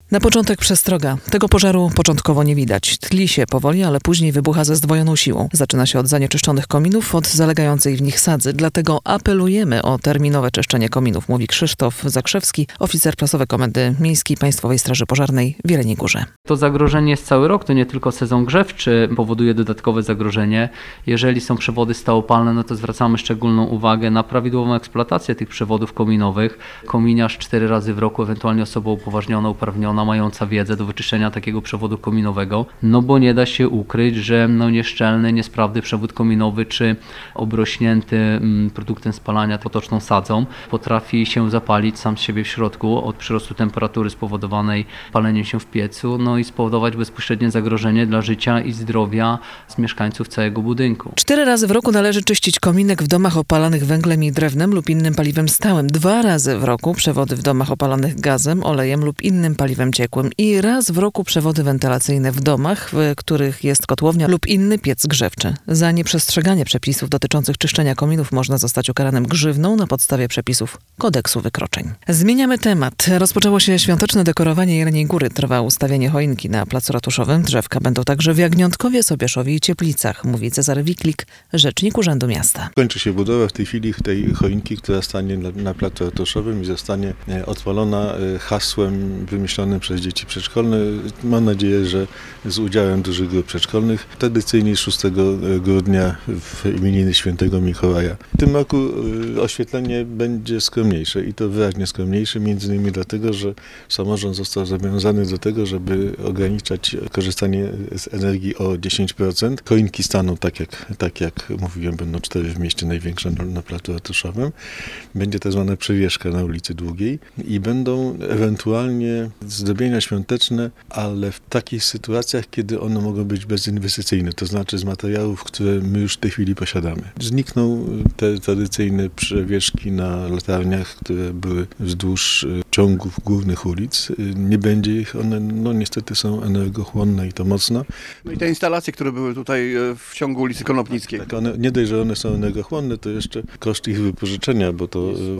Na początek przestroga. Tego pożaru początkowo nie widać. Tli się powoli, ale później wybucha ze zdwojoną siłą. Zaczyna się od zanieczyszczonych kominów, od zalegającej w nich sadzy. Dlatego apelujemy o terminowe czyszczenie kominów, mówi Krzysztof Zakrzewski, oficer prasowy Komendy Miejskiej Państwowej Straży Pożarnej w Jeleniej Górze. To zagrożenie jest cały rok, to nie tylko sezon grzewczy powoduje dodatkowe zagrożenie. Jeżeli są przewody stałopalne, no to zwracamy szczególną uwagę na prawidłową eksploatację tych przewodów kominowych. Kominiarz 4 razy w roku, ewentualnie osoba upoważniona, uprawniona, mająca wiedzę do wyczyszczenia takiego przewodu kominowego, no bo nie da się ukryć, że nieszczelny, niesprawny przewód kominowy czy obrośnięty produktem spalania potoczną sadzą potrafi się zapalić sam z siebie w środku od przyrostu temperatury spowodowanej paleniem się w piecu, no i spowodować bezpośrednie zagrożenie dla życia i zdrowia z mieszkańców całego budynku. 4 razy w roku należy czyścić kominek w domach opalanych węglem i drewnem lub innym paliwem stałym. 2 razy w roku przewody w domach opalanych gazem, olejem lub innym paliwem ciekłym i raz w roku przewody wentylacyjne w domach, w których jest kotłownia lub inny piec grzewczy. Za nieprzestrzeganie przepisów dotyczących czyszczenia kominów można zostać ukaranym grzywną na podstawie przepisów Kodeksu Wykroczeń. Zmieniamy temat. Rozpoczęło się świąteczne dekorowanie Jeleniej Góry. Trwa ustawienie choinki na placu ratuszowym. Drzewka będą także w Jagniątkowie, Sobieszowie i Cieplicach, mówi Cezary Wiklik, rzecznik Urzędu Miasta. Kończy się budowa w tej chwili tej choinki, która stanie na placu ratuszowym i zostanie odpalona hasłem wymyślonym przez dzieci przedszkolne. Mam nadzieję, że z udziałem dużych grup przedszkolnych. Tradycyjnie 6 grudnia w imieniny Świętego Mikołaja. W tym roku oświetlenie będzie skromniejsze i to wyraźnie skromniejsze, między innymi dlatego, że samorząd został zobowiązany do tego, żeby ograniczać korzystanie z energii o 10%. Choinki staną tak jak mówiłem, będą 4 w mieście, największe na placu ratuszowym. Będzie tak zwana przewieszka na ulicy Długiej i będą ewentualnie zdobienia świąteczne, ale w takich sytuacjach, kiedy one mogą być bezinwestycyjne, to znaczy z materiałów, które my już w tej chwili posiadamy. Znikną te tradycyjne przewieszki na latarniach, które były wzdłuż ciągów głównych ulic. Nie będzie ich, one niestety są energochłonne i to mocno. No i te instalacje, które były tutaj w ciągu ulicy Konopnickiej. Tak, nie dość, że one są energochłonne, to jeszcze koszt ich wypożyczenia, bo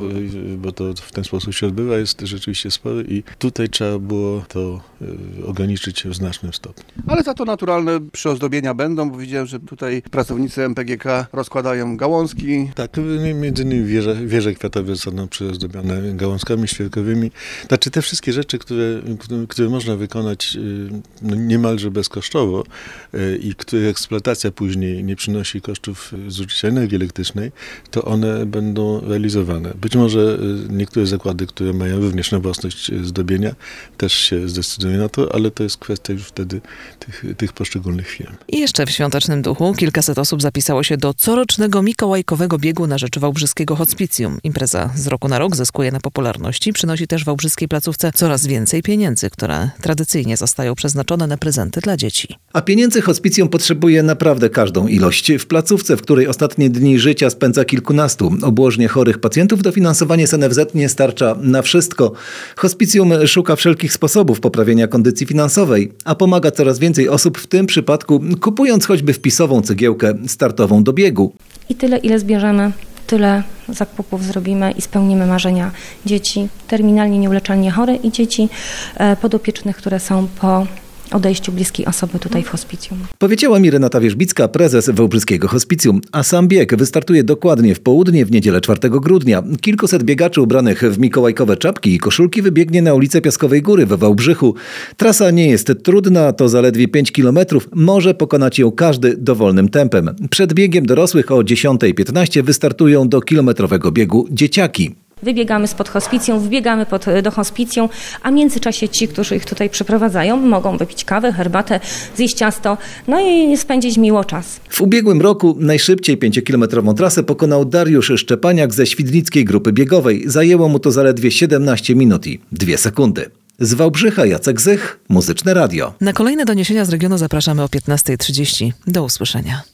to w ten sposób się odbywa, jest rzeczywiście spory i tutaj trzeba było to ograniczyć w znacznym stopniu. Ale za to naturalne przyozdobienia będą, bo widziałem, że tutaj pracownicy MPGK rozkładają gałązki. Tak, między innymi wieże kwiatowe zostaną przyozdobione gałązkami świerkowymi. Znaczy te wszystkie rzeczy, które można wykonać niemalże bezkosztowo i których eksploatacja później nie przynosi kosztów zużycia energii elektrycznej, to one będą realizowane. Być może niektóre zakłady, które mają również na własność zdobienia, też się zdecydują na to, ale to jest kwestia już wtedy tych poszczególnych firm. I jeszcze w świątecznym duchu kilkaset osób zapisało się do corocznego mikołajkowego biegu na rzecz wałbrzyskiego hospicjum. Impreza z roku na rok zyskuje na popularności, przynosi też wałbrzyskiej placówce coraz więcej pieniędzy, które tradycyjnie zostają przeznaczone na prezenty dla dzieci. A pieniędzy hospicjum potrzebuje naprawdę każdą ilość. W placówce, w której ostatnie dni życia spędza kilkunastu obłożnie chorych pacjentów, dofinansowanie z NFZ nie starcza na wszystko. Hospicjum szuka wszelkich sposobów poprawienia kondycji finansowej, a pomaga coraz więcej osób, w tym przypadku kupując choćby wpisową cegiełkę startową do biegu. I tyle, ile zbierzemy, tyle zakupów zrobimy i spełnimy marzenia dzieci terminalnie nieuleczalnie chore i dzieci podopiecznych, które są po odejściu bliskiej osoby tutaj w hospicjum. Powiedziała mi Renata Wierzbicka, prezes Wałbrzyskiego Hospicjum. A sam bieg wystartuje dokładnie w południe w niedzielę 4 grudnia. Kilkuset biegaczy ubranych w mikołajkowe czapki i koszulki wybiegnie na ulicę Piaskowej Góry we Wałbrzychu. Trasa nie jest trudna, to zaledwie 5 kilometrów. Może pokonać ją każdy dowolnym tempem. Przed biegiem dorosłych o 10:15 wystartują do kilometrowego biegu dzieciaki. Wybiegamy spod hospicjum, wbiegamy do hospicjum, a w międzyczasie ci, którzy ich tutaj przyprowadzają, mogą wypić kawę, herbatę, zjeść ciasto, no i spędzić miło czas. W ubiegłym roku najszybciej 5-kilometrową trasę pokonał Dariusz Szczepaniak ze Świdnickiej Grupy Biegowej. Zajęło mu to zaledwie 17 minut i 2 sekundy. Z Wałbrzycha Jacek Zych, Muzyczne Radio. Na kolejne doniesienia z regionu zapraszamy o 15:30. Do usłyszenia.